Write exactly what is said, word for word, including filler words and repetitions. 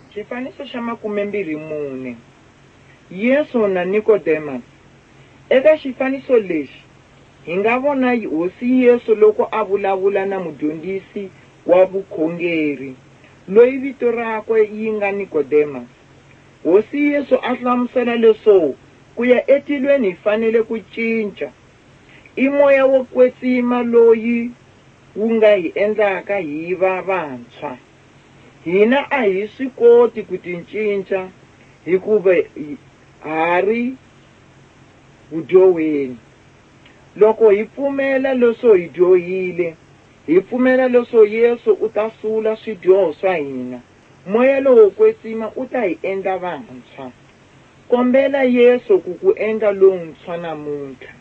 Xifaniso xa makumembirhi mune. Yesu na Nicodemus. Eka xifaniso lexi hi nga vona hosi Yesu loko a vulavula na mudyondzisi wa vukhongeri loyi vito rakwe yi nga Nicodemus. Hosi Yesu a hlamusela leswo ku ya etilweni hi fanele ku cinca. I moya wo kwetsima loyi wu nga hi endlaka hi va vantshwa. Hina a hi swi koti ku tincinca hikuva hari vudyoweni. Loko hi pfumela leswo hi dyohile, hi pfumela leswo Yesu u ta sula swidyoho swa hina, moya lowo kwetsima u ta hi endla vantshwa. Kombela Yesu ku ku endla lontshwa namuntlha.